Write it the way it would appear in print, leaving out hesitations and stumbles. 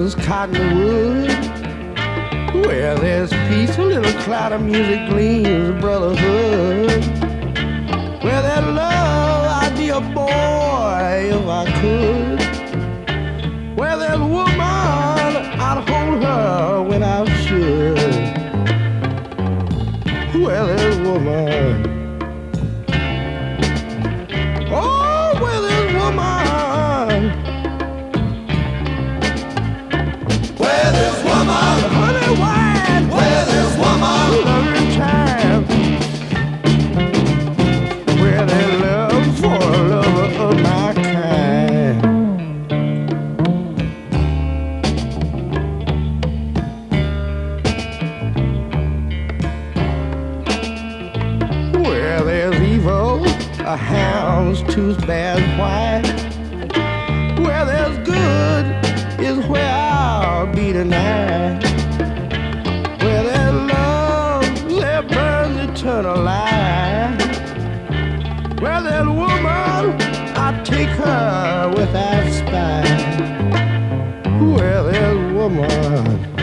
is cottonwood. Where there's peace, a little cloud of music gleams, brotherhood. Where there's love, I'd be a boy if I could. Where there's woman, I'd hold her when I should. Where there's woman, oh, where there's woman, Where there's woman, honey wine, where there's woman, loving time. Where there's love for a lover of my kind. Where there's evil, a hound's tooth bears white. Where there's good is where I'll be tonight. Where there's love, there burns eternal light. Where there's woman, I take her without spite. Where there's woman,